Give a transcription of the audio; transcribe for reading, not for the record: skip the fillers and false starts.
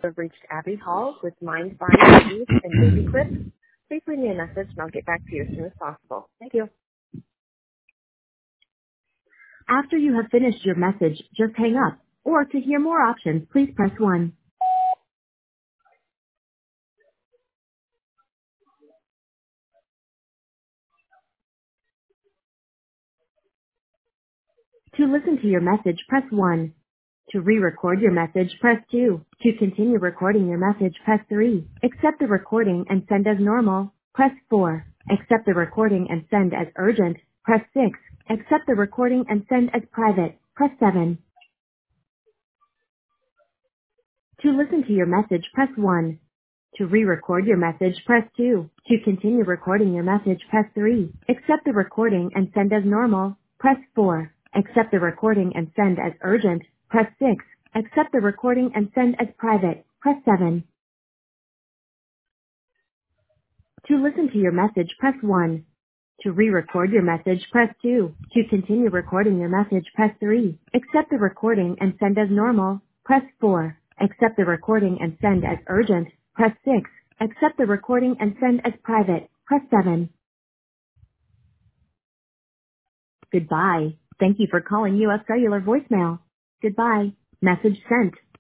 have reached Abby Hall with Mind Body Babies and Baby Clips. Please leave me a message and I'll get back to you as soon as possible. Thank you. After you have finished your message, just hang up. Or to hear more options, please press 1. To listen to your message, press 1. To re-record your message, press 2. To continue recording your message, press 3. Accept the recording and send as normal, press 4. Accept the recording and send as urgent, press 6. Accept the recording and send as private, press 7. To listen to your message, press 1. To re-record your message, press 2. To continue recording your message, press 3. Accept the recording and send as normal, press 4. Accept the recording and send as urgent, press 6. Accept the recording and send as private, press 7. To listen to your message, press 1. To re-record your message, press 2. To continue recording your message, press 3. Accept the recording and send as normal, press 4. Accept the recording and send as urgent, press 6. Accept the recording and send as private, press 7. Goodbye. Thank you for calling U.S. Cellular voicemail. Goodbye. Message sent.